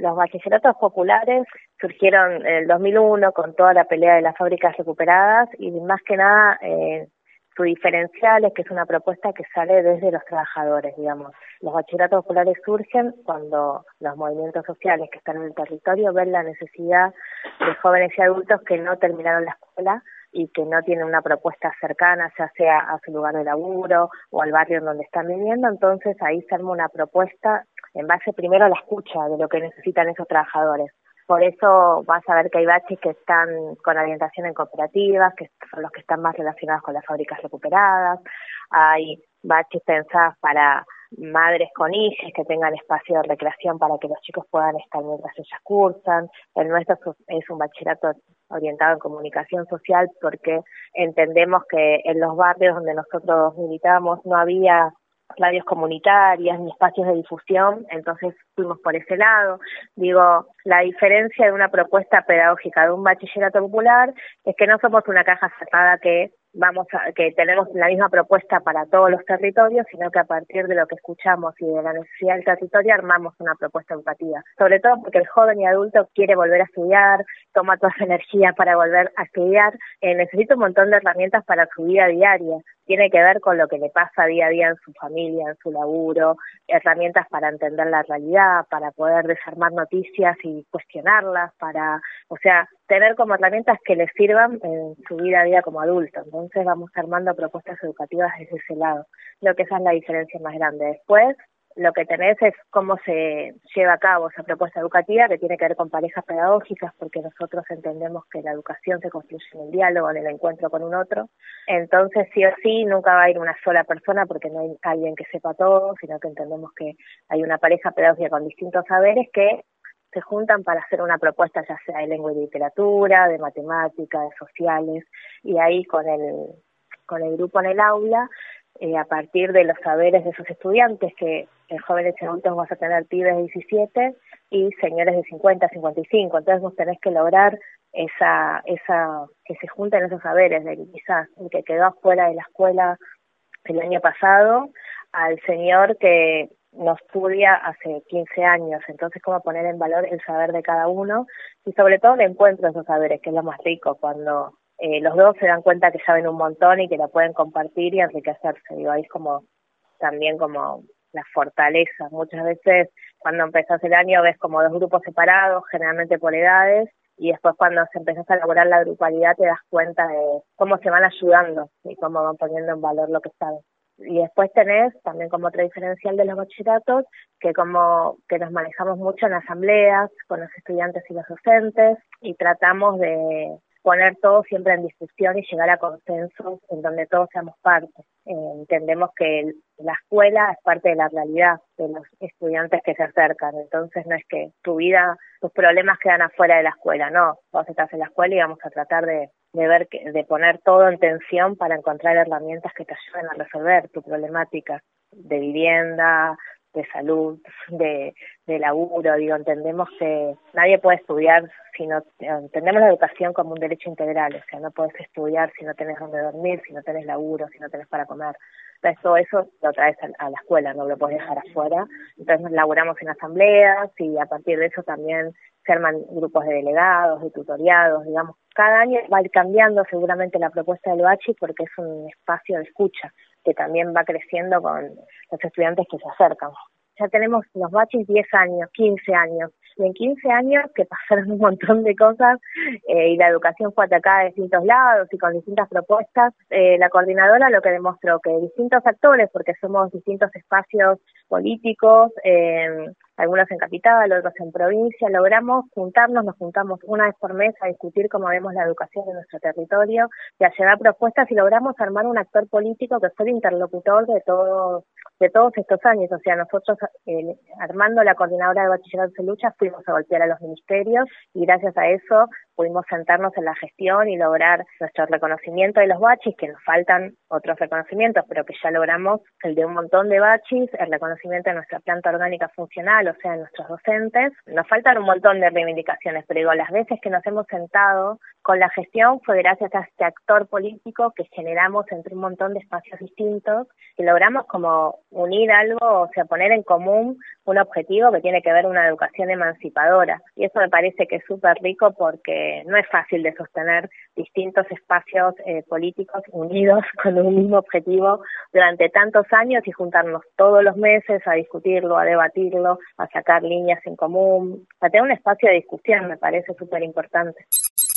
Los bachilleratos populares surgieron en el 2001 con toda la pelea de las fábricas recuperadas y más que nada su diferencial es que es una propuesta que sale desde los trabajadores, digamos. Los bachilleratos populares surgen cuando los movimientos sociales que están en el territorio ven la necesidad de jóvenes y adultos que no terminaron la escuela y que no tienen una propuesta cercana, ya sea a su lugar de laburo o al barrio en donde están viviendo. Entonces ahí se arma una propuesta en base primero a la escucha de lo que necesitan esos trabajadores. Por eso vas a ver que hay baches que están con orientación en cooperativas, que son los que están más relacionados con las fábricas recuperadas. Hay baches pensadas para madres con hijos que tengan espacio de recreación para que los chicos puedan estar mientras ellas cursan. El nuestro es un bachillerato orientado en comunicación social porque entendemos que en los barrios donde nosotros militamos no había radios comunitarias ni espacios de difusión, entonces fuimos por ese lado. Digo, la diferencia de una propuesta pedagógica de un bachillerato popular es que no somos una caja cerrada que tenemos la misma propuesta para todos los territorios, sino que a partir de lo que escuchamos y de la necesidad del territorio armamos una propuesta educativa. Sobre todo porque el joven y adulto quiere volver a estudiar, toma toda su energía para volver a estudiar, necesita un montón de herramientas para su vida diaria. Tiene que ver con lo que le pasa día a día en su familia, en su laburo, herramientas para entender la realidad, para poder desarmar noticias y cuestionarlas, tener como herramientas que les sirvan en su vida a día como adulto. Entonces vamos armando propuestas educativas desde ese lado. Creo que esa es la diferencia más grande. Después, lo que tenés es cómo se lleva a cabo esa propuesta educativa que tiene que ver con parejas pedagógicas, porque nosotros entendemos que la educación se construye en el diálogo, en el encuentro con un otro. Entonces, sí o sí, nunca va a ir una sola persona porque no hay alguien que sepa todo, sino que entendemos que hay una pareja pedagógica con distintos saberes que se juntan para hacer una propuesta ya sea de lengua y literatura, de matemática, de sociales, y ahí con el grupo en el aula, a partir de los saberes de esos estudiantes, que en jóvenes y adultos vas a tener pibes de 17 y señores de 50, 55, entonces vos tenés que lograr que se junten esos saberes, de que quizás el que quedó afuera de la escuela el año pasado, al señor que no estudia hace 15 años, entonces cómo poner en valor el saber de cada uno y sobre todo el encuentro de esos saberes, que es lo más rico, cuando los dos se dan cuenta que saben un montón y que la pueden compartir y enriquecerse. Digo, ahí es como también como la fortaleza. Muchas veces cuando empezás el año ves como dos grupos separados, generalmente por edades, y después cuando se empezás a elaborar la grupalidad te das cuenta de cómo se van ayudando y cómo van poniendo en valor lo que saben. Y después tenés también como otra diferencial de los bachilleratos que nos manejamos mucho en asambleas con los estudiantes y los docentes y tratamos de poner todo siempre en discusión y llegar a consensos en donde todos seamos parte. Entendemos que la escuela es parte de la realidad de los estudiantes que se acercan, entonces no es que tus problemas quedan afuera de la escuela, no, vos estás en la escuela y vamos a tratar de poner todo en tensión para encontrar herramientas que te ayuden a resolver tu problemática de vivienda, de salud, de laburo. Digo, entendemos que nadie puede estudiar entendemos la educación como un derecho integral, o sea, no puedes estudiar si no tenés dónde dormir, si no tenés laburo, si no tenés para comer. Entonces todo eso lo traes a la escuela, no lo podés dejar afuera. Entonces nos laburamos en asambleas y a partir de eso también se arman grupos de delegados, de tutoriados, digamos. Cada año va a ir cambiando seguramente la propuesta del bachi porque es un espacio de escucha que también va creciendo con los estudiantes que se acercan. Ya tenemos los bachis 10 años, 15 años, y en 15 años que pasaron un montón de cosas y la educación fue atacada de distintos lados y con distintas propuestas. La coordinadora lo que demostró que distintos actores, porque somos distintos espacios políticos, algunos en capital, otros en provincia, logramos nos juntamos una vez por mes a discutir cómo vemos la educación de nuestro territorio y a llevar propuestas y logramos armar un actor político que fue el interlocutor de todos estos años. O sea, nosotros armando la coordinadora de bachillerato de lucha fuimos a golpear a los ministerios y gracias a eso pudimos sentarnos en la gestión y lograr nuestro reconocimiento de los bachis, que nos faltan otros reconocimientos, pero que ya logramos el de un montón de bachis, el reconocimiento de nuestra planta orgánica funcional, o sea, de nuestros docentes. Nos faltan un montón de reivindicaciones, pero digo, las veces que nos hemos sentado con la gestión fue gracias a este actor político que generamos entre un montón de espacios distintos, que logramos como unir algo, o sea, poner en común un objetivo que tiene que ver una educación emancipadora. Y eso me parece que es súper rico porque no es fácil de sostener distintos espacios políticos unidos con un mismo objetivo durante tantos años y juntarnos todos los meses a discutirlo, a debatirlo, a sacar líneas en común, a tener un espacio de discusión, me parece súper importante.